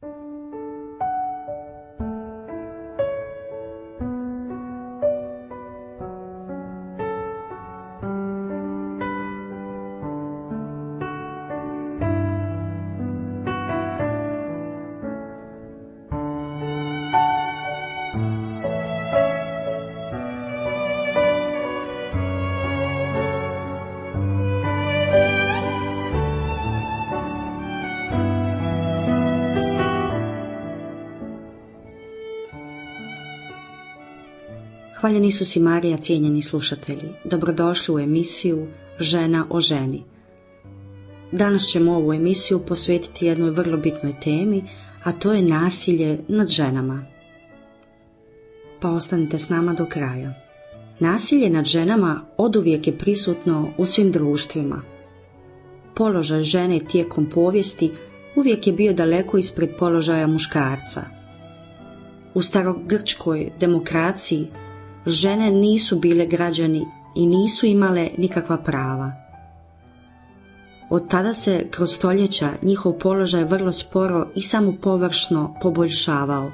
Hvaljen Isus i Marija, cijenjeni slušatelji, dobrodošli u emisiju Žena o ženi. Danas ćemo ovu emisiju posvetiti jednoj vrlo bitnoj temi, a to je nasilje nad ženama. Pa ostanite s nama do kraja. Nasilje nad ženama oduvijek je prisutno u svim društvima. Položaj žene tijekom povijesti uvijek je bio daleko ispred položaja muškarca. U starogrčkoj demokraciji žene nisu bile građani i nisu imale nikakva prava. Od tada se kroz stoljeća njihov položaj vrlo sporo i samo površno poboljšavao.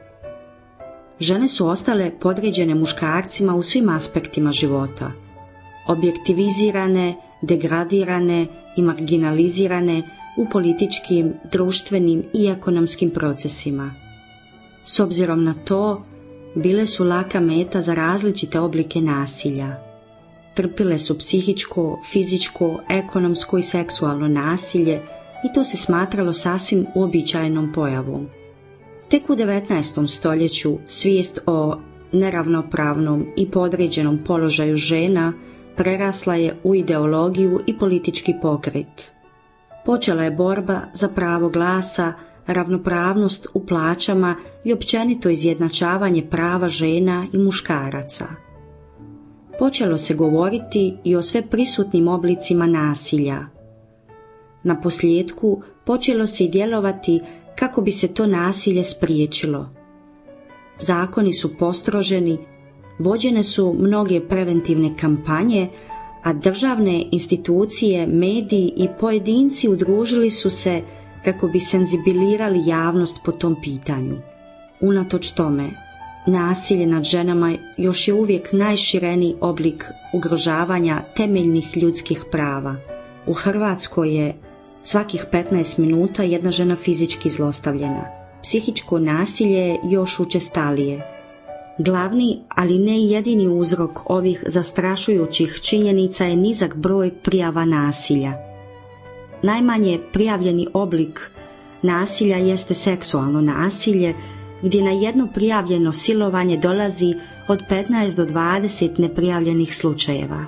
Žene su ostale podređene muškarcima u svim aspektima života, objektivizirane, degradirane i marginalizirane u političkim, društvenim i ekonomskim procesima. S obzirom na to, bile su laka meta za različite oblike nasilja. Trpile su psihičko, fizičko, ekonomsko i seksualno nasilje i to se smatralo sasvim uobičajenom pojavom. Tek u 19. stoljeću svijest o neravnopravnom i podređenom položaju žena prerasla je u ideologiju i politički pokret. Počela je borba za pravo glasa, ravnopravnost u plaćama i općenito izjednačavanje prava žena i muškaraca. Počelo se govoriti i o sve prisutnim oblicima nasilja. Na posljedku počelo se i djelovati kako bi se to nasilje spriječilo. Zakoni su postroženi, vođene su mnoge preventivne kampanje, a državne institucije, mediji i pojedinci udružili su se kako bi senzibilirali javnost po tom pitanju. Unatoč tome, nasilje nad ženama još je uvijek najšireniji oblik ugrožavanja temeljnih ljudskih prava. U Hrvatskoj je svakih 15 minuta jedna žena fizički zlostavljena. Psihičko nasilje je još učestalije. Glavni, ali ne i jedini uzrok ovih zastrašujućih činjenica je nizak broj prijava nasilja. Najmanje prijavljeni oblik nasilja jeste seksualno nasilje, gdje na jedno prijavljeno silovanje dolazi od 15 do 20 neprijavljenih slučajeva.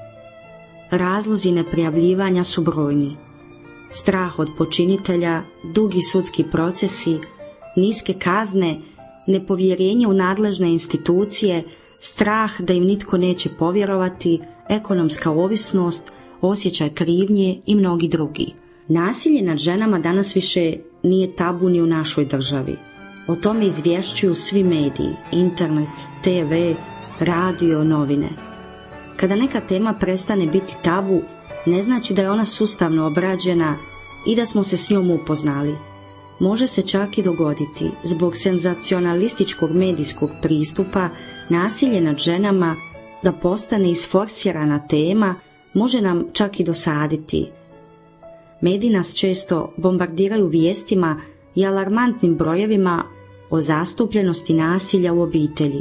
Razlozi neprijavljivanja su brojni. Strah od počinitelja, dugi sudski procesi, niske kazne, nepovjerenje u nadležne institucije, strah da im nitko neće povjerovati, ekonomska ovisnost, osjećaj krivnje i mnogi drugi. Nasilje nad ženama danas više nije tabu ni u našoj državi. O tome izvješćuju svi mediji, internet, TV, radio, novine. Kada neka tema prestane biti tabu, ne znači da je ona sustavno obrađena i da smo se s njom upoznali. Može se čak i dogoditi, zbog senzacionalističkog medijskog pristupa, nasilje nad ženama da postane isforsirana tema, može nam čak i dosaditi. Mediji nas često bombardiraju vijestima i alarmantnim brojevima o zastupljenosti nasilja u obitelji.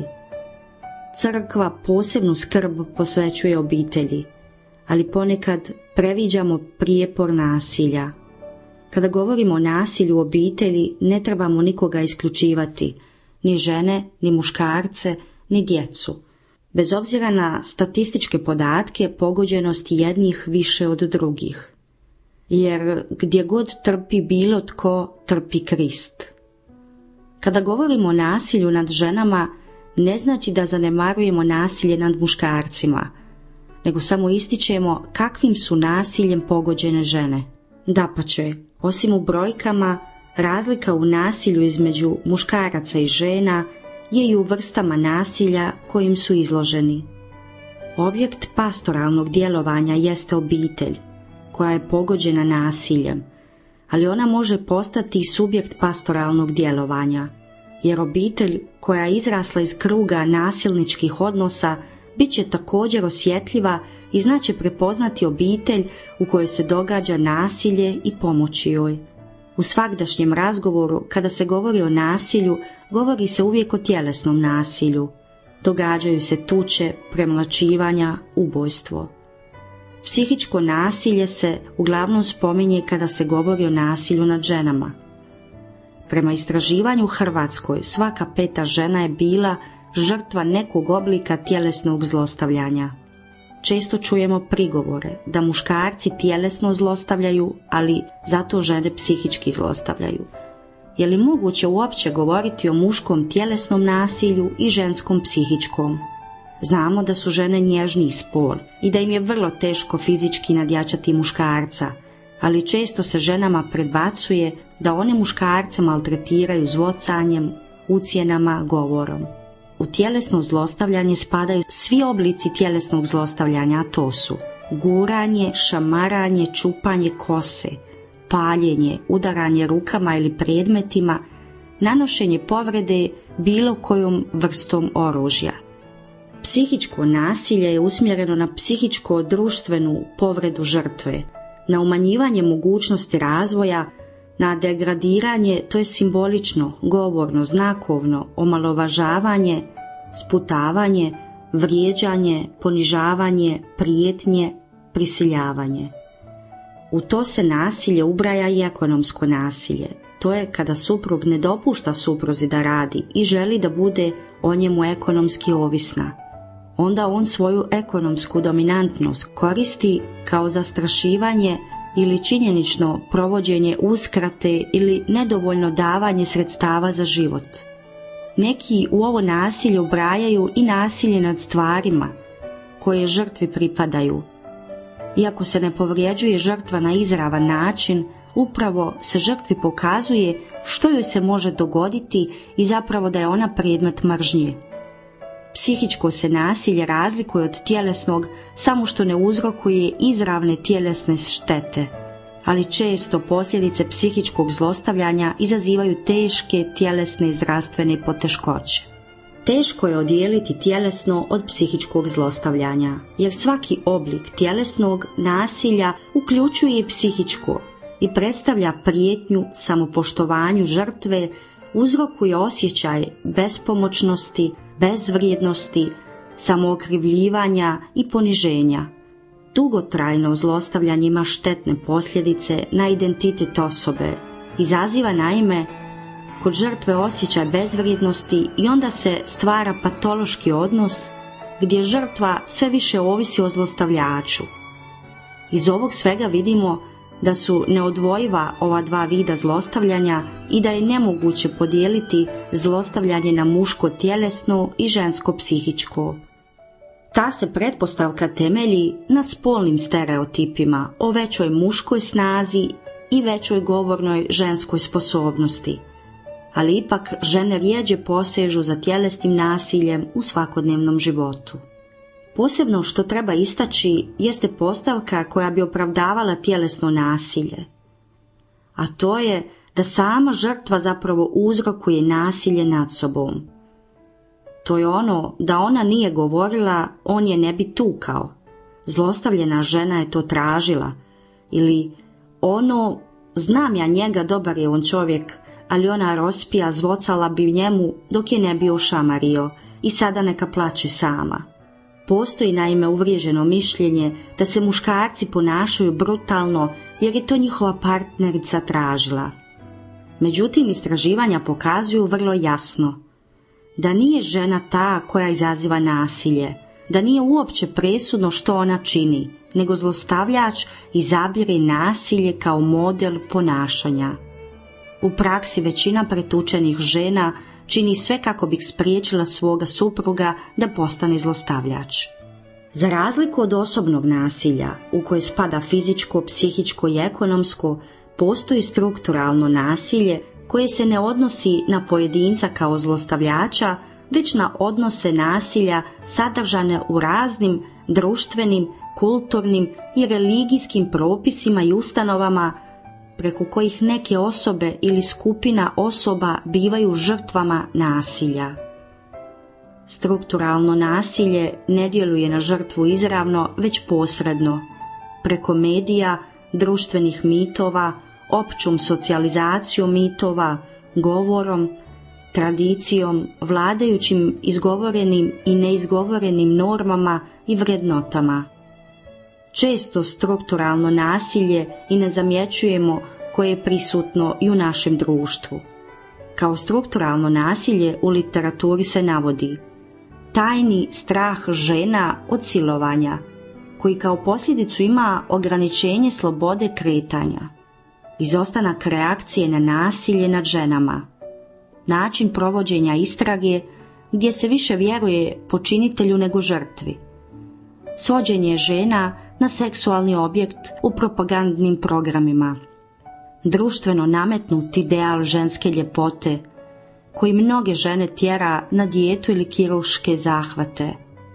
Crkva posebnu skrb posvećuje obitelji, ali ponekad previđamo prijepor nasilja. Kada govorimo o nasilju u obitelji, ne trebamo nikoga isključivati, ni žene, ni muškarce, ni djecu. Bez obzira na statističke podatke, pogođenost jednih više od drugih. Jer gdje god trpi bilo tko, trpi Krist. Kada govorimo o nasilju nad ženama, ne znači da zanemarujemo nasilje nad muškarcima, nego samo ističemo kakvim su nasiljem pogođene žene. Dapače, osim u brojkama, razlika u nasilju između muškaraca i žena je i u vrstama nasilja kojim su izloženi. Objekt pastoralnog djelovanja jeste obitelj, koja je pogođena nasiljem, ali ona može postati i subjekt pastoralnog djelovanja, jer obitelj koja je izrasla iz kruga nasilničkih odnosa bit će također osjetljiva i znaće prepoznati obitelj u kojoj se događa nasilje i pomoći joj. U svagdašnjem razgovoru, kada se govori o nasilju, govori se uvijek o tjelesnom nasilju. Događaju se tuče, premlaćivanja, ubojstvo. Psihičko nasilje se uglavnom spominje kada se govori o nasilju nad ženama. Prema istraživanju u Hrvatskoj, svaka 5. žena je bila žrtva nekog oblika tjelesnog zlostavljanja. Često čujemo prigovore da muškarci tjelesno zlostavljaju, ali zato žene psihički zlostavljaju. Je li moguće uopće govoriti o muškom tjelesnom nasilju i ženskom psihičkom? Znamo da su žene nježniji spol i da im je vrlo teško fizički nadjačati muškarca, ali često se ženama predbacuje da one muškarce maltretiraju zvocanjem, ucjenama, govorom. U tjelesno zlostavljanje spadaju svi oblici tjelesnog zlostavljanja, a to su guranje, šamaranje, čupanje kose, paljenje, udaranje rukama ili predmetima, nanošenje povrede bilo kojom vrstom oružja. Psihičko nasilje je usmjereno na psihičko-društvenu povredu žrtve, na umanjivanje mogućnosti razvoja, na degradiranje, to je simbolično, govorno, znakovno, omalovažavanje, sputavanje, vrijeđanje, ponižavanje, prijetnje, prisiljavanje. U to se nasilje ubraja i ekonomsko nasilje. To je kada suprug ne dopušta supruzi da radi i želi da bude o njemu ekonomski ovisna. Onda on svoju ekonomsku dominantnost koristi kao zastrašivanje ili činjenično provođenje uskrate ili nedovoljno davanje sredstava za život. Neki u ovo nasilje ubrajaju i nasilje nad stvarima koje žrtvi pripadaju. Iako se ne povrijeđuje žrtva na izravan način, upravo se žrtvi pokazuje što joj se može dogoditi i zapravo da je ona predmet mržnje. Psihičko se nasilje razlikuje od tjelesnog samo što ne uzrokuje izravne tjelesne štete, ali često posljedice psihičkog zlostavljanja izazivaju teške tjelesne i zdravstvene poteškoće. Teško je odijeliti tjelesno od psihičkog zlostavljanja, jer svaki oblik tjelesnog nasilja uključuje i psihičko i predstavlja prijetnju samopoštovanju žrtve, uzrokuje osjećaj bespomoćnosti, bezvrijednosti, samookrivljivanja i poniženja. Dugotrajno zlostavljanje ima štetne posljedice na identitet osobe, izaziva naime kod žrtve osjećaj bezvrijednosti i onda se stvara patološki odnos gdje žrtva sve više ovisi o zlostavljaču. Iz ovog svega vidimo da su neodvojiva ova dva vida zlostavljanja i da je nemoguće podijeliti zlostavljanje na muško tjelesno i žensko psihičko. Ta se pretpostavka temelji na spolnim stereotipima o većoj muškoj snazi i većoj govornoj ženskoj sposobnosti, ali ipak žene rjeđe posežu za tjelesnim nasiljem u svakodnevnom životu. Posebno što treba istaći jeste postavka koja bi opravdavala tjelesno nasilje, a to je da sama žrtva zapravo uzrokuje nasilje nad sobom. To je ono da ona nije govorila, on je ne bi tukao. Zlostavljena žena je to tražila. Ili ono, znam ja njega, dobar je on čovjek, ali ona rospija zvocala bi njemu dok je ne bi ošamario i sada neka plaće sama. Postoji naime uvriježeno mišljenje da se muškarci ponašaju brutalno jer je to njihova partnerica tražila. Međutim, istraživanja pokazuju vrlo jasno da nije žena ta koja izaziva nasilje, da nije uopće presudno što ona čini, nego zlostavljač izabire nasilje kao model ponašanja. U praksi većina pretučenih žena čini sve kako bi spriječila svoga supruga da postane zlostavljač. Za razliku od osobnog nasilja, u koje spada fizičko, psihičko i ekonomsko, postoji strukturalno nasilje koje se ne odnosi na pojedinca kao zlostavljača, već na odnose nasilja sadržane u raznim društvenim, kulturnim i religijskim propisima i ustanovama preko kojih neke osobe ili skupina osoba bivaju žrtvama nasilja. Strukturalno nasilje ne djeluje na žrtvu izravno, već posredno, preko medija, društvenih mitova, općom socijalizacijom mitova, govorom, tradicijom, vladajućim izgovorenim i neizgovorenim normama i vrednotama. Često strukturalno nasilje i ne zamjećujemo koje je prisutno i u našem društvu. Kao strukturalno nasilje u literaturi se navodi tajni strah žena od silovanja, koji kao posljedicu ima ograničenje slobode kretanja, izostanak reakcije na nasilje nad ženama, način provođenja istrage gdje se više vjeruje počinitelju nego žrtvi, svođenje žena na seksualni objekt u propagandnim programima, društveno nametnut ideal ženske ljepote koji mnoge žene tjera na dijetu ili kirurške zahvate.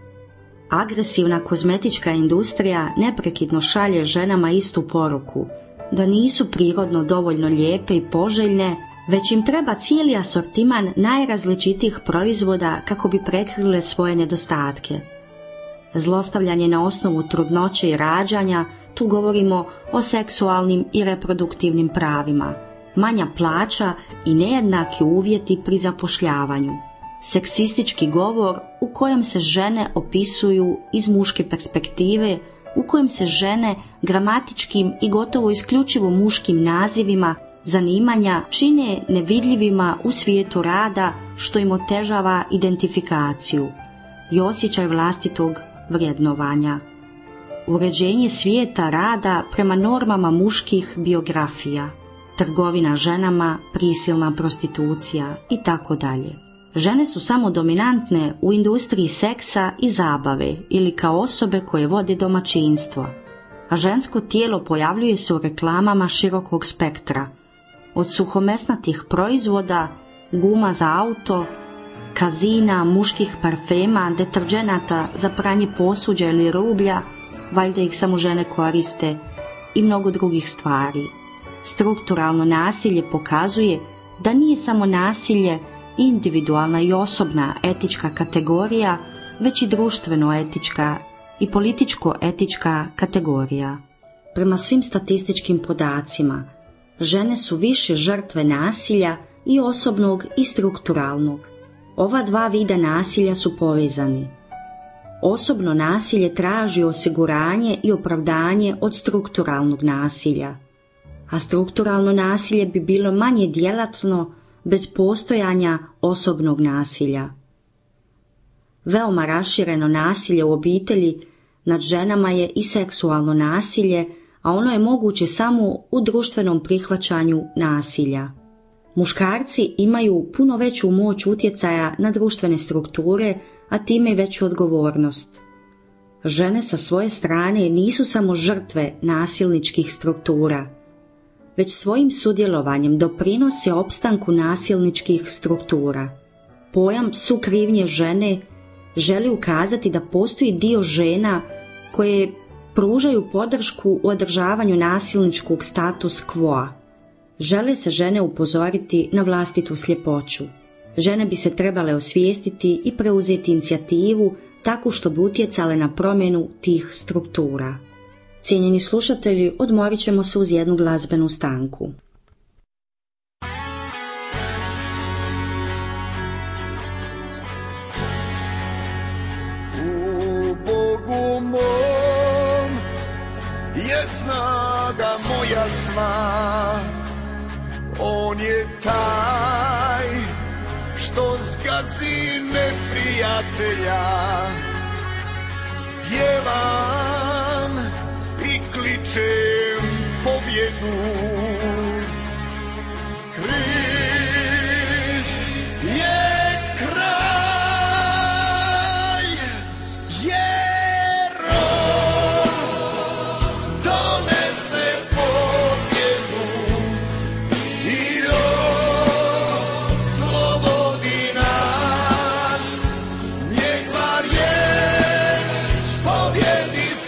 Agresivna kozmetička industrija neprekidno šalje ženama istu poruku, da nisu prirodno dovoljno lijepe i poželjne, već im treba cijeli asortiman najrazličitijih proizvoda kako bi prekrile svoje nedostatke. Zlostavljanje na osnovu trudnoće i rađanja, tu govorimo o seksualnim i reproduktivnim pravima, manja plaća i nejednaki uvjeti pri zapošljavanju, seksistički govor u kojem se žene opisuju iz muške perspektive, u kojem se žene gramatičkim i gotovo isključivo muškim nazivima zanimanja čine nevidljivima u svijetu rada, što im otežava identifikaciju i osjećaj vlastitog vrednovanja. Uređenje svijeta rada prema normama muških biografija, trgovina ženama, prisilna prostitucija i tako dalje. Žene su samo dominantne u industriji seksa i zabave ili kao osobe koje vode domaćinstvo, a žensko tijelo pojavljuje se u reklamama širokog spektra, od suhomesnatih proizvoda, guma za auto, kazina, muških parfema, deterdženata za pranje posuđa ili rublja, valjda ih samo žene koriste, i mnogo drugih stvari. Strukturalno nasilje pokazuje da nije samo nasilje individualna i osobna etička kategorija, već i društveno-etička i političko-etička kategorija. Prema svim statističkim podacima, žene su više žrtve nasilja i osobnog i strukturalnog. Ova dva vida nasilja su povezani. Osobno nasilje traži osiguranje i opravdanje od strukturalnog nasilja, a strukturalno nasilje bi bilo manje djelatno bez postojanja osobnog nasilja. Veoma rašireno nasilje u obitelji nad ženama je i seksualno nasilje, a ono je moguće samo u društvenom prihvaćanju nasilja. Muškarci imaju puno veću moć utjecaja na društvene strukture, a time i veću odgovornost. Žene sa svoje strane nisu samo žrtve nasilničkih struktura, već svojim sudjelovanjem doprinose opstanku nasilničkih struktura. Pojam sukrivnje žene želi ukazati da postoji dio žena koje pružaju podršku u održavanju nasilničkog status quo. Žele se žene upozoriti na vlastitu sljepoću. Žene bi se trebale osvijestiti i preuzeti inicijativu tako što bi utjecale na promjenu tih struktura. Cijenjeni slušatelji, odmorit ćemo se uz jednu glazbenu stanku. U Bogu mom je snaga moja sva, on je taj što zgazi neprijatelja. Pjevam i kličem pobjedu. Krist je kraj, jer on donese pobjedu i on slobodi nas. Njegova riječ pobjedi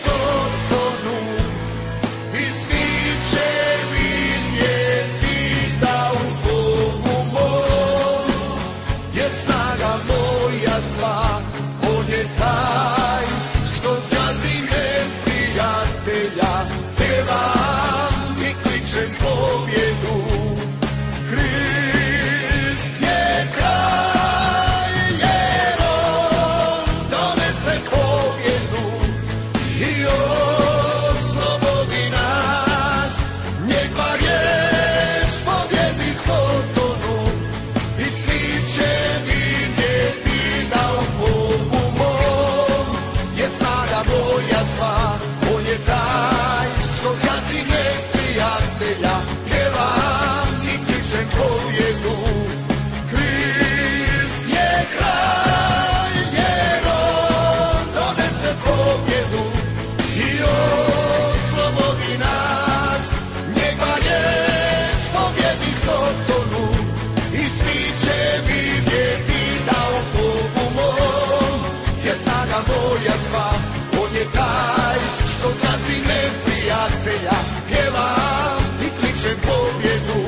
sva, on je taj što zgazi neprijatelja. Pjevam i kličem pobjedu,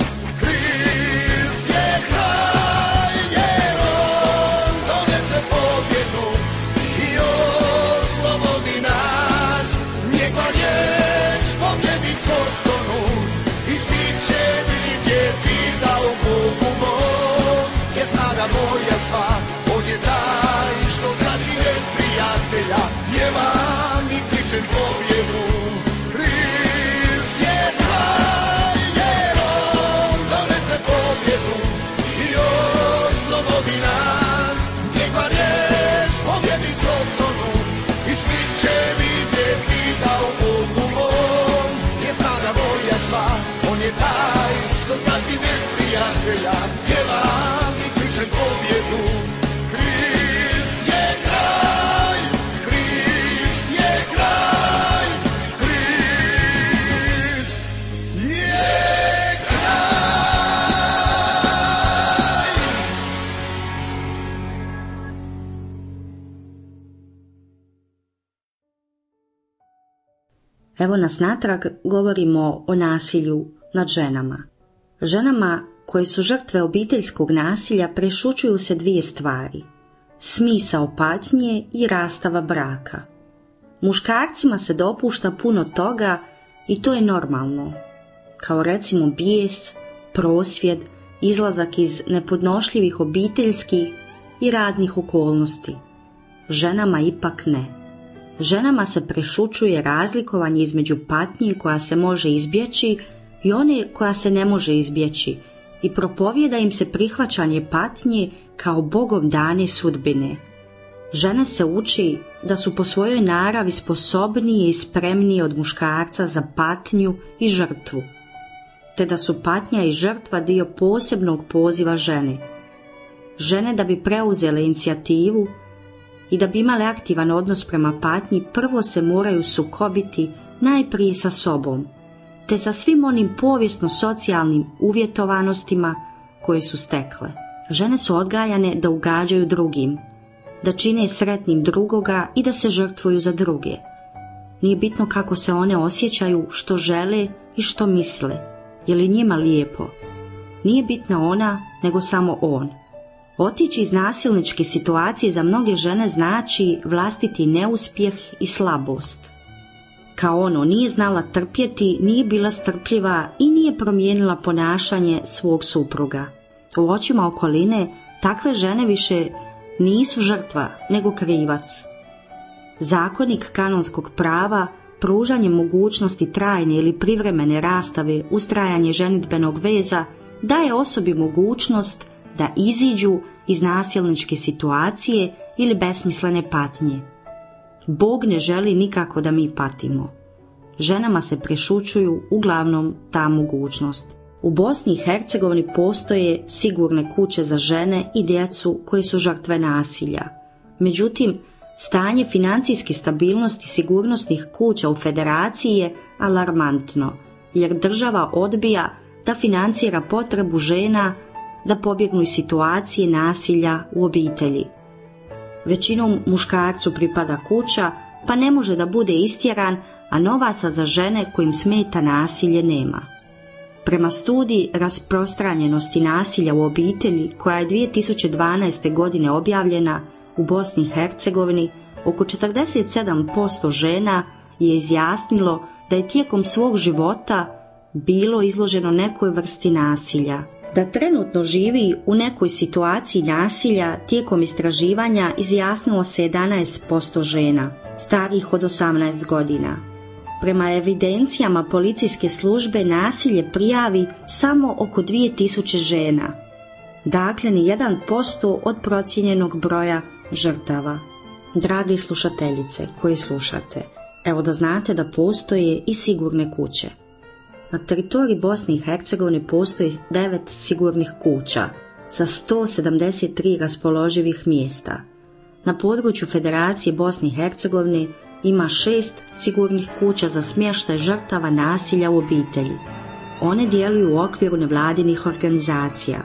Krist je kralj, jer on donese pobjedu i oslobodi nas. Njegova riječ pobjedi Sotonu i svi će vidjeti da u Bogu mom je snaga moja sva. On je taj što zgazi neprijatelja. Pjevam i kličem pobjedu, Krist je kralj, jer on donese pobjedu i oslobodi nas. Njegova riječ pobjedi Sotonu i svi će vidjeti da u Bogu mom je snaga moja sva. On je taj što zgazi neprijatelja. Pjevam i kličem pobjedu, Krist je kralj, Krist je kralj, Krist je kralj. Evo nas natrag, govorimo o nasilju nad ženama. Ženama koje su žrtve obiteljskog nasilja prešućuju se dvije stvari: smisao patnje i rastava braka. Muškarcima se dopušta puno toga i to je normalno, kao recimo bijes, prosvjed, izlazak iz nepodnošljivih obiteljskih i radnih okolnosti. Ženama ipak ne. Ženama se prešućuje razlikovanje između patnje koja se može izbjeći i one koja se ne može izbjeći i propovijeda im se prihvaćanje patnje kao Bogom dane sudbine. Žene se uči da su po svojoj naravi sposobnije i spremnije od muškarca za patnju i žrtvu, te da su patnja i žrtva dio posebnog poziva žene. Žene da bi preuzele inicijativu i da bi imale aktivan odnos prema patnji, prvo se moraju sukobiti najprije sa sobom, te sa svim onim povijesno-socijalnim uvjetovanostima koje su stekle. Žene su odgajane da ugađaju drugim, da čine sretnim drugoga i da se žrtvuju za druge. Nije bitno kako se one osjećaju, što žele i što misle, je li njima lijepo. Nije bitna ona, nego samo on. Otići iz nasilničke situacije za mnoge žene znači vlastiti neuspjeh i slabost. Kao ono, nije znala trpjeti, nije bila strpljiva i nije promijenila ponašanje svog supruga. U očima okoline takve žene više nisu žrtva, nego krivac. Zakonik kanonskog prava, pružanje mogućnosti trajne ili privremene rastave, ustrajanje ženidbenog veza, daje osobi mogućnost da iziđu iz nasilničke situacije ili besmislene patnje. Bog ne želi nikako da mi patimo. Ženama se prešućuju uglavnom ta mogućnost. U Bosni i Hercegovini postoje sigurne kuće za žene i djecu koji su žrtve nasilja. Međutim, stanje financijske stabilnosti sigurnosnih kuća u federaciji je alarmantno, jer država odbija da financira potrebu žena da pobjegnu iz situacije nasilja u obitelji. Većinom muškarcu pripada kuća, pa ne može da bude istjeran, a novaca za žene kojim smeta nasilje nema. Prema studiji rasprostranjenosti nasilja u obitelji, koja je 2012. godine objavljena u Bosni i Hercegovini, oko 47% žena je izjasnilo da je tijekom svog života bilo izloženo nekoj vrsti nasilja. Da trenutno živi u nekoj situaciji nasilja tijekom istraživanja izjasnilo se 11% žena, starijih od 18 godina. Prema evidencijama policijske službe nasilje prijavi samo oko 2000 žena. Dakle, ni 1% od procijenjenog broja žrtava. Drage slušateljice koji slušate, evo da znate da postoje i sigurne kuće. Na teritoriji Bosne i Hercegovine postoji 9 sigurnih kuća sa 173 raspoloživih mjesta. Na području Federacije Bosne i Hercegovine ima 6 sigurnih kuća za smještaj žrtava nasilja u obitelji. One djeluju u okviru nevladinih organizacija: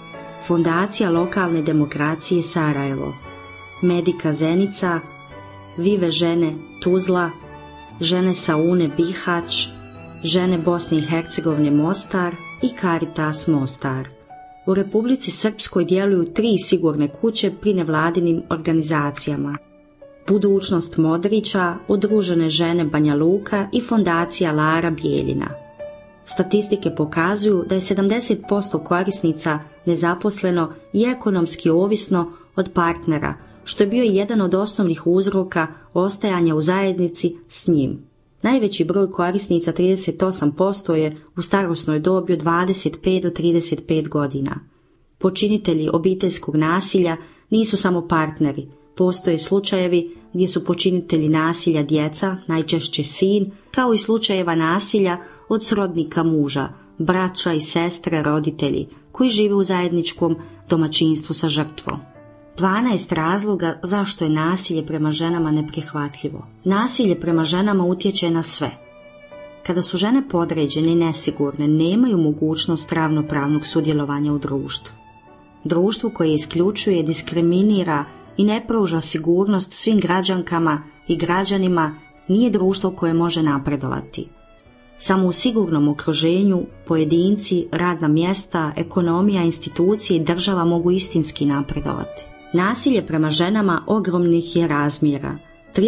Fondacija lokalne demokracije Sarajevo, Medika Zenica, Vive žene Tuzla, žene Saune Bihać, žene Bosne i Hercegovine Mostar i Caritas Mostar. U Republici Srpskoj djeluju 3 sigurne kuće pri nevladinim organizacijama. Budućnost Modrića, Udružene žene Banja Luka i Fondacija Lara Bijeljina. Statistike pokazuju da je 70% korisnica nezaposleno i ekonomski ovisno od partnera, što je bio jedan od osnovnih uzroka ostajanja u zajednici s njim. Najveći broj korisnica, 38%, je u starosnoj dobi od 25 do 35 godina. Počinitelji obiteljskog nasilja nisu samo partneri. Postoje slučajevi gdje su počinitelji nasilja djeca, najčešće sin, kao i slučajeva nasilja od srodnika muža, braća i sestre, roditelji, koji žive u zajedničkom domaćinstvu sa žrtvom. 12 razloga zašto je nasilje prema ženama neprihvatljivo. Nasilje prema ženama utječe na sve. Kada su žene podređene i nesigurne, nemaju mogućnost ravnopravnog sudjelovanja u društvu. Društvu koje isključuje, diskriminira i ne pruža sigurnost svim građankama i građanima nije društvo koje može napredovati. Samo u sigurnom okruženju pojedinci, radna mjesta, ekonomija, institucije i država mogu istinski napredovati. Nasilje prema ženama ogromnih je razmjera.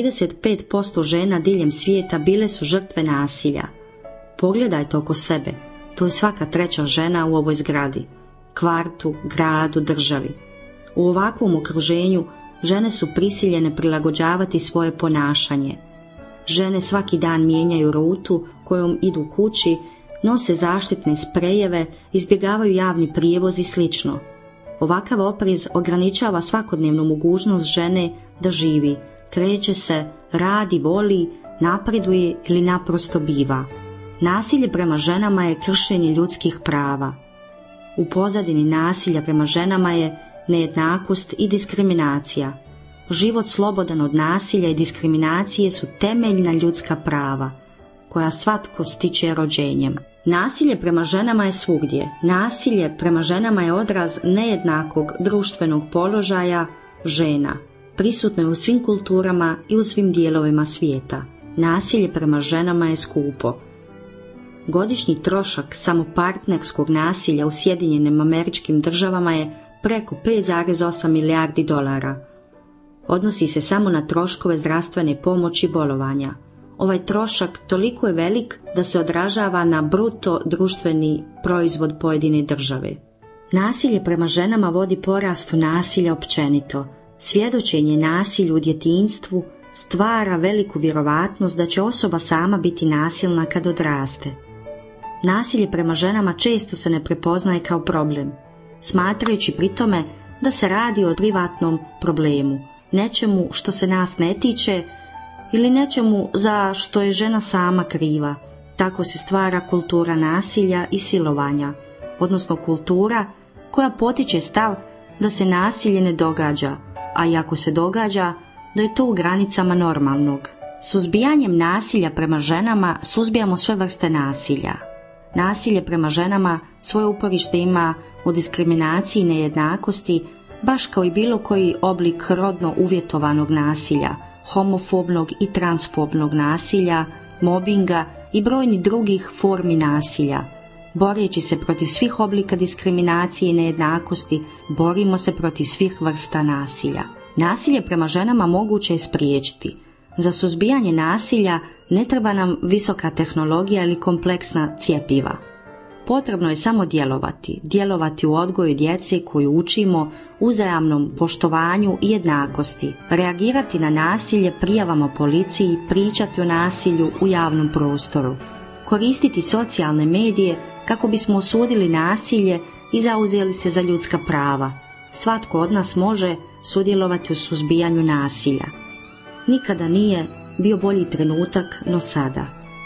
35% žena diljem svijeta bile su žrtve nasilja. Pogledajte oko sebe, to je svaka 3. žena u ovoj zgradi, kvartu, gradu, državi. U ovakvom okruženju žene su prisiljene prilagođavati svoje ponašanje. Žene svaki dan mijenjaju rutu kojom idu kući, nose zaštitne sprejeve, izbjegavaju javni prijevoz i slično. Ovakav oprez ograničava svakodnevnu mogućnost žene da živi, kreće se, radi, voli, napreduje ili naprosto biva. Nasilje prema ženama je kršenje ljudskih prava. U pozadini nasilja prema ženama je nejednakost i diskriminacija. Život slobodan od nasilja i diskriminacije su temeljna ljudska prava, koja svatko stiče rođenjem. Nasilje prema ženama je svugdje. Nasilje prema ženama je odraz nejednakog društvenog položaja žena. Prisutno je u svim kulturama i u svim dijelovima svijeta. Nasilje prema ženama je skupo. Godišnji trošak samo partnerskog nasilja u Sjedinjenim Američkim Državama je preko 5,8 milijardi dolara. Odnosi se samo na troškove zdravstvene pomoći i bolovanja. Ovaj trošak toliko je velik da se odražava na bruto društveni proizvod pojedine države. Nasilje prema ženama vodi porastu nasilja općenito. Svjedočenje nasilju u djetinjstvu stvara veliku vjerovatnost da će osoba sama biti nasilna kad odraste. Nasilje prema ženama često se ne prepoznaje kao problem, smatrajući pri tome da se radi o privatnom problemu, nečemu što se nas ne tiče ili nečemu za što je žena sama kriva. Tako se stvara kultura nasilja i silovanja, odnosno kultura koja potiče stav da se nasilje ne događa, a i ako se događa, da je to u granicama normalnog. Suzbijanjem nasilja prema ženama suzbijamo sve vrste nasilja. Nasilje prema ženama svoje uporište ima u diskriminaciji i nejednakosti, baš kao i bilo koji oblik rodno uvjetovanog nasilja, homofobnog i transfobnog nasilja, mobinga i brojnih drugih formi nasilja. Boreći se protiv svih oblika diskriminacije i nejednakosti, borimo se protiv svih vrsta nasilja. Nasilje prema ženama moguće je spriječiti. Za suzbijanje nasilja ne treba nam visoka tehnologija ili kompleksna cjepiva. Potrebno je samo djelovati u odgoju djece koju učimo, uzajamnom poštovanju i jednakosti, reagirati na nasilje prijavama policiji, pričati o nasilju u javnom prostoru, koristiti socijalne medije kako bismo osudili nasilje i zauzeli se za ljudska prava. Svatko od nas može sudjelovati u suzbijanju nasilja. Nikada nije bio bolji trenutak no sada.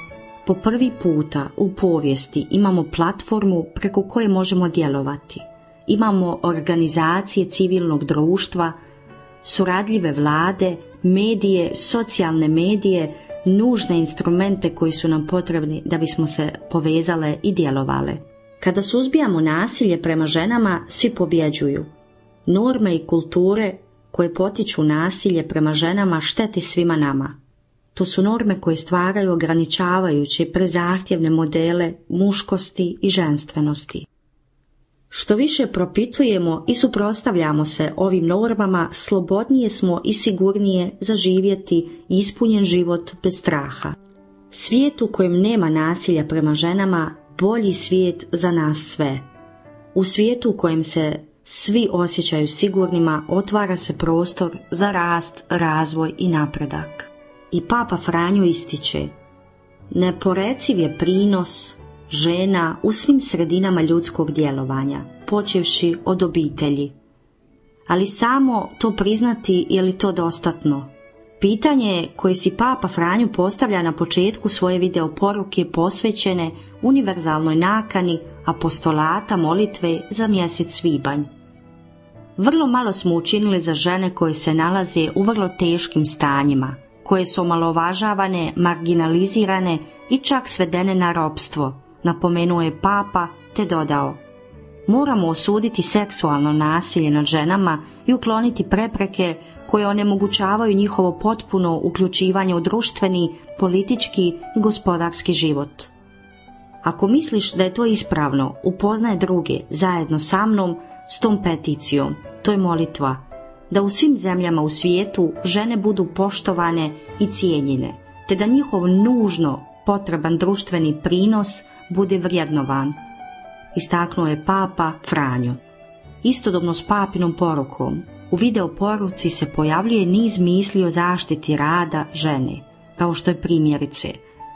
Po prvi puta u povijesti imamo platformu preko koje možemo djelovati. Imamo organizacije civilnog društva, suradljive vlade, medije, socijalne medije, nužne instrumente koji su nam potrebni da bismo se povezale i djelovale. Kada suzbijamo nasilje prema ženama, svi pobjeđuju. Norme i kulture koje potiču nasilje prema ženama šteti svima nama. To su norme koje stvaraju ograničavajuće i prezahtjevne modele muškosti i ženstvenosti. Što više propitujemo i suprotstavljamo se ovim normama, slobodnije smo i sigurnije za živjeti ispunjen život bez straha. Svijet u kojem nema nasilja prema ženama, bolji svijet za nas sve. U svijetu u kojem se svi osjećaju sigurnima, otvara se prostor za rast, razvoj i napredak. I Papa Franjo ističe: neporeciv je prinos žena u svim sredinama ljudskog djelovanja, počevši od obitelji. Ali samo to priznati, je li to dostatno? Pitanje koje si Papa Franjo postavlja na početku svoje video poruke posvećene univerzalnoj nakani apostolata molitve za mjesec svibanj. Vrlo malo smo učinili za žene koje se nalaze u vrlo teškim stanjima, koje su omalovažavane, marginalizirane i čak svedene na ropstvo, napomenuo je Papa te dodao: moramo osuditi seksualno nasilje nad ženama i ukloniti prepreke koje onemogućavaju njihovo potpuno uključivanje u društveni, politički i gospodarski život. Ako misliš da je to ispravno, upoznaj druge zajedno sa mnom s tom peticijom. To je molitva da u svim zemljama u svijetu žene budu poštovane i cijenjene, te da njihov nužno potreban društveni prinos bude vrednovan, istaknuo je Papa Franjo. Istodobno s papinom porukom, u video poruci se pojavljuje niz misli o zaštiti rada žene, kao što je primjerice: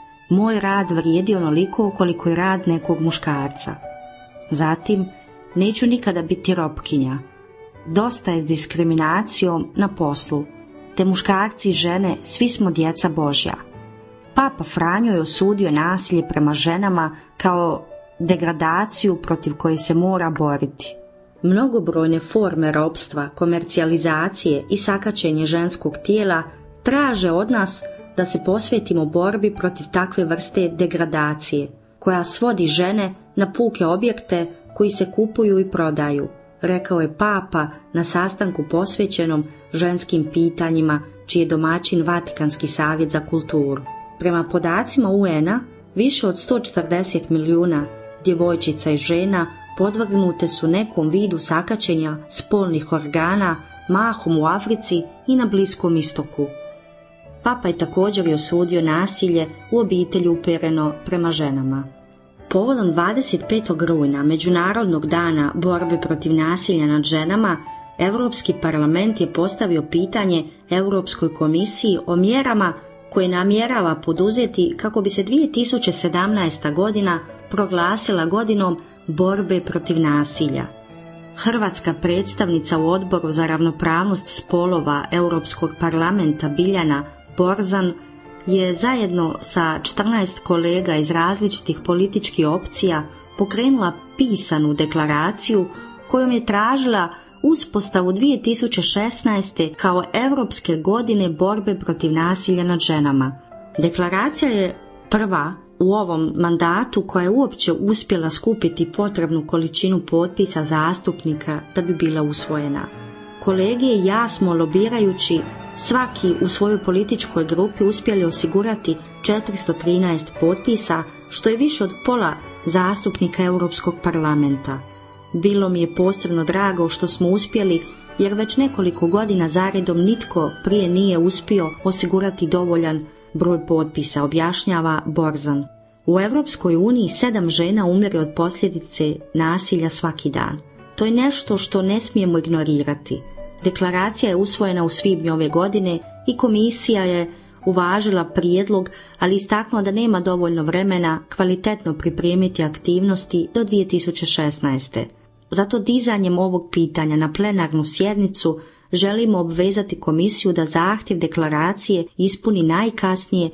moj rad vrijedi onoliko koliko je rad nekog muškarca. Zatim, neću nikada biti robkinja. Dosta je s diskriminacijom na poslu, te muškarci i žene svi smo djeca Božja. Papa Franjo je osudio nasilje prema ženama kao degradaciju protiv koje se mora boriti. Mnogobrojne forme ropstva, komercijalizacije i sakaćenje ženskog tijela traže od nas da se posvetimo borbi protiv takve vrste degradacije, koja svodi žene na puke objekte koji se kupuju i prodaju, rekao je Papa na sastanku posvećenom ženskim pitanjima, čiji je domaćin Vatikanski savjet za kulturu. Prema podacima UN-a, više od 140 milijuna djevojčica i žena podvrgnute su nekom vidu sakaćenja spolnih organa, mahom u Africi i na Bliskom istoku. Papa je također osudio nasilje u obitelji upereno prema ženama. Povodom 25. rujna, Međunarodnog dana borbe protiv nasilja nad ženama, Europski parlament je postavio pitanje Europskoj komisiji o mjerama koje namjerava poduzeti kako bi se 2017. godina proglasila godinom borbe protiv nasilja. Hrvatska predstavnica u Odboru za ravnopravnost spolova Europskog parlamenta Biljana Borzan je zajedno sa 14 kolega iz različitih političkih opcija pokrenula pisanu deklaraciju kojom je tražila uspostavu 2016. kao Europske godine borbe protiv nasilja nad ženama. Deklaracija je prva u ovom mandatu koja je uopće uspjela skupiti potrebnu količinu potpisa zastupnika da bi bila usvojena. Kolege i ja smo lobirajući svaki u svojoj političkoj grupi uspjeli osigurati 413 potpisa, što je više od pola zastupnika Europskog parlamenta. Bilo mi je posebno drago što smo uspjeli, jer već nekoliko godina zaredom nitko prije nije uspio osigurati dovoljan broj potpisa, objašnjava Borzan. U Europskoj uniji 7 žena umire od posljedice nasilja svaki dan. To je nešto što ne smijemo ignorirati. Deklaracija je usvojena u svibnju ove godine i komisija je uvažila prijedlog, ali istaknula da nema dovoljno vremena kvalitetno pripremiti aktivnosti do 2016. Zato dizanjem ovog pitanja na plenarnu sjednicu želimo obvezati komisiju da zahtjev deklaracije ispuni najkasnije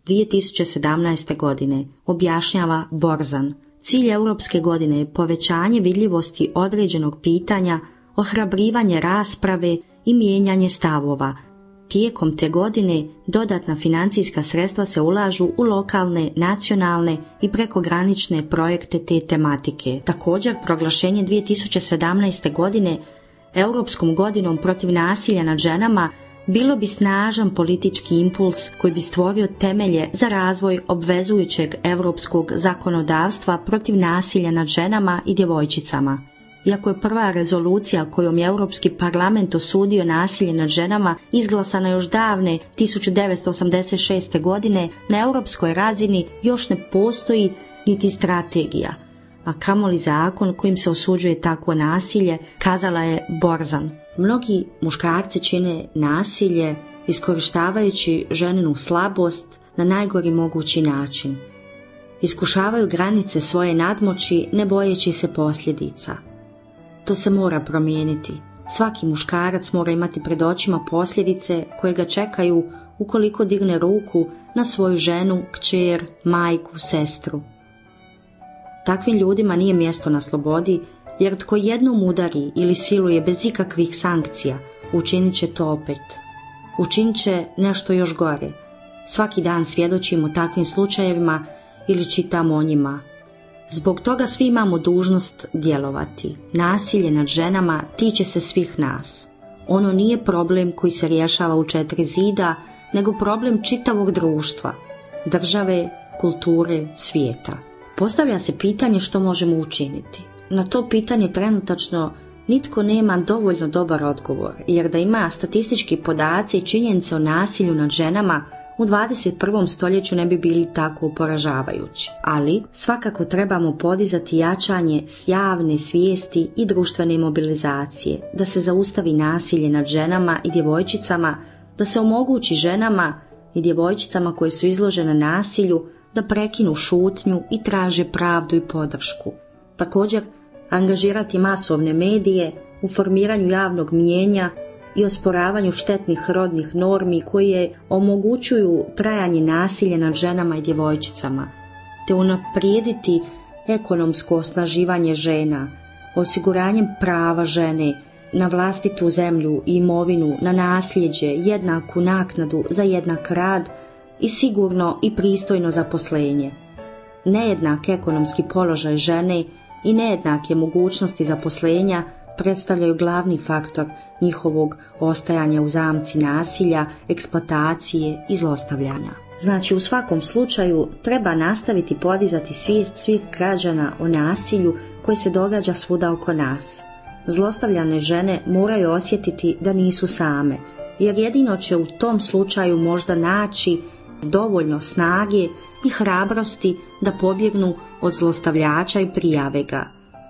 2017. godine, objašnjava Borzan. Cilj Europske godine je povećanje vidljivosti određenog pitanja, ohrabrivanje rasprave i mijenjanje stavova. Tijekom te godine dodatna financijska sredstva se ulažu u lokalne, nacionalne i prekogranične projekte te tematike. Također, proglašenje 2017. godine Europskom godinom protiv nasilja nad ženama bilo bi snažan politički impuls koji bi stvorio temelje za razvoj obvezujućeg europskog zakonodavstva protiv nasilja nad ženama i djevojčicama. Iako je prva rezolucija kojom je Europski parlament osudio nasilje nad ženama izglasana još davne 1986. godine, na europskoj razini još ne postoji niti strategija, a kamoli zakon kojim se osuđuje takvo nasilje, kazala je Borzan. Mnogi muškarci čine nasilje iskorištavajući ženinu slabost na najgori mogući način. Iskušavaju granice svoje nadmoći ne bojeći se posljedica. To se mora promijeniti. Svaki muškarac mora imati pred očima posljedice koje ga čekaju ukoliko digne ruku na svoju ženu, kćer, majku, sestru. Takvim ljudima nije mjesto na slobodi, jer tko jednom udari ili siluje bez ikakvih sankcija, učinit će to opet. Učinit će nešto još gore. Svaki dan svjedočimo takvim slučajevima ili čitamo o njima. Zbog toga svi imamo dužnost djelovati. Nasilje nad ženama tiče se svih nas. Ono nije problem koji se rješava u 4 zida, nego problem čitavog društva, države, kulture, svijeta. Postavlja se pitanje što možemo učiniti. Na to pitanje trenutačno nitko nema dovoljno dobar odgovor, jer da ima statistički podaci i činjenice o nasilju nad ženama u 21. stoljeću ne bi bili tako poražavajući. Ali svakako trebamo podizati jačanje javne svijesti i društvene mobilizacije, da se zaustavi nasilje nad ženama i djevojčicama, da se omogući ženama i djevojčicama koje su izložene nasilju da prekinu šutnju i traže pravdu i podršku. Također, angažirati masovne medije u formiranju javnog mijenja i osporavanju štetnih rodnih normi koje omogućuju trajanje nasilja nad ženama i djevojčicama, te unaprijediti ekonomsko osnaživanje žena, osiguranjem prava žene na vlastitu zemlju i imovinu, na nasljeđe, jednaku naknadu za jednak rad i sigurno i pristojno zaposlenje. Nejednak ekonomski položaj žene i nejednake mogućnosti zaposlenja predstavljaju glavni faktor njihovog ostajanja u zamci nasilja, eksploatacije i zlostavljanja. Znači, u svakom slučaju treba nastaviti podizati svijest svih građana o nasilju koji se događa svuda oko nas. Zlostavljane žene moraju osjetiti da nisu same, jer jedino će u tom slučaju možda naći dovoljno snage i hrabrosti da pobjegnu od zlostavljača i prijave ga.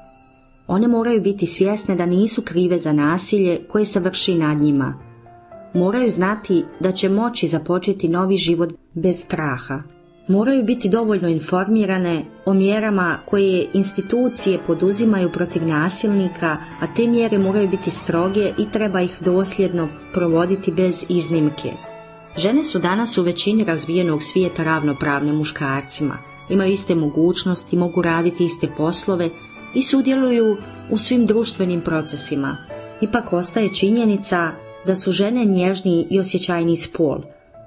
One moraju biti svjesne da nisu krive za nasilje koje se vrši nad njima. Moraju znati da će moći započeti novi život bez straha. Moraju biti dovoljno informirane o mjerama koje institucije poduzimaju protiv nasilnika, a te mjere moraju biti stroge i treba ih dosljedno provoditi bez iznimke. Žene su danas u većini razvijenog svijeta ravnopravne muškarcima, imaju iste mogućnosti, mogu raditi iste poslove i sudjeluju u svim društvenim procesima. Ipak ostaje činjenica da su žene nježniji i osjećajniji spol.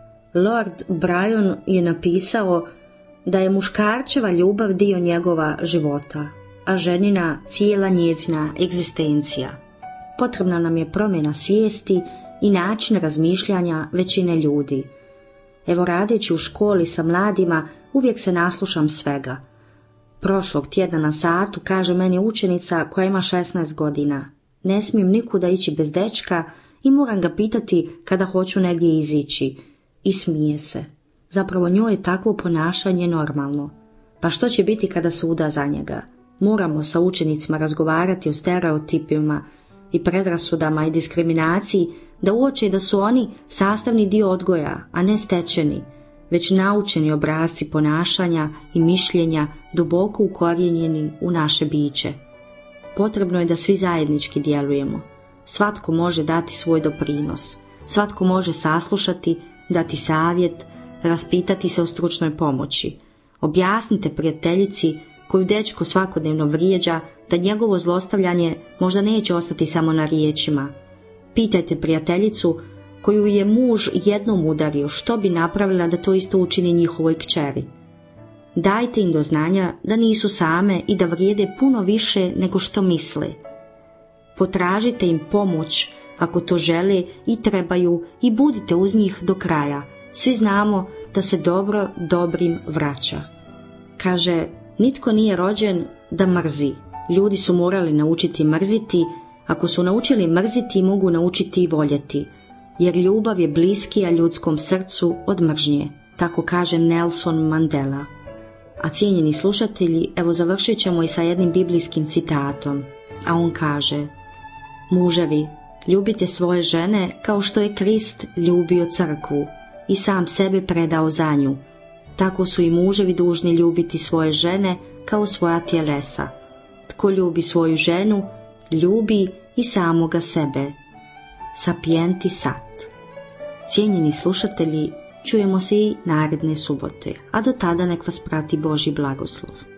Lord Byron je napisao da je muškarčeva ljubav dio njegova života, a ženina cijela njezina egzistencija. Potrebna nam je promjena svijesti i način razmišljanja većine ljudi. Evo, radeći u školi sa mladima, uvijek se naslušam svega. Prošlog tjedna na satu kaže meni učenica koja ima 16 godina: ne smijem nikuda ići bez dečka i moram ga pitati kada hoću negdje izići. I smije se. Zapravo njoj je takvo ponašanje normalno. Pa što će biti kada se uda za njega? Moramo sa učenicima razgovarati o stereotipima i predrasudama i diskriminaciji, da uoče da su oni sastavni dio odgoja, a ne stečeni, već naučeni obrasci ponašanja i mišljenja duboko ukorijenjeni u naše biće. Potrebno je da svi zajednički djelujemo. Svatko može dati svoj doprinos, svatko može saslušati, dati savjet, raspitati se o stručnoj pomoći. Objasnite prijateljici koju dečko svakodnevno vrijeđa da njegovo zlostavljanje možda neće ostati samo na riječima. Pitajte prijateljicu koju je muž jednom udario što bi napravila da to isto učini njihovoj kćeri. Dajte im do znanja da nisu same i da vrijede puno više nego što misle. Potražite im pomoć ako to žele i trebaju i budite uz njih do kraja. Svi znamo da se dobro dobrim vraća. Kaže, nitko nije rođen da mrzi. Ljudi su morali naučiti mrziti. Ako su naučili mrziti, mogu naučiti i voljeti. Jer ljubav je bliskija ljudskom srcu od mržnje. Tako kaže Nelson Mandela. A cijenjeni slušatelji, evo završit ćemo i sa jednim biblijskim citatom. A on kaže, muževi, ljubite svoje žene kao što je Krist ljubio crkvu i sam sebe predao za nju. Tako su i muževi dužni ljubiti svoje žene kao svoja tjelesa. Tko ljubi svoju ženu, ljubi i samoga sebe. Sapienti sat. Cijenjeni slušatelji, čujemo se i naredne subote, a do tada nek vas prati Božji blagoslov.